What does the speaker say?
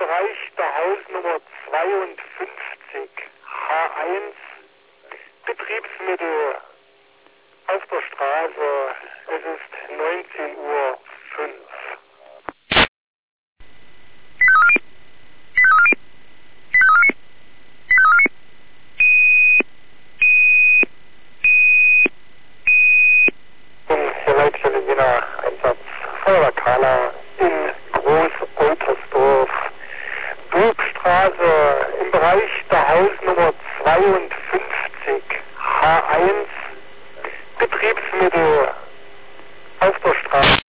Bereich der Hausnummer 52 H1 Betriebsmittel auf der Straße. Es ist 19:05 Uhr. Hier Leitstelle Jena, Einsatz Feuerwehr Kahler in Groß-Oltersdorf. Burgstraße im Bereich der Hausnummer 52 H1 Betriebsmittel auf der Straße.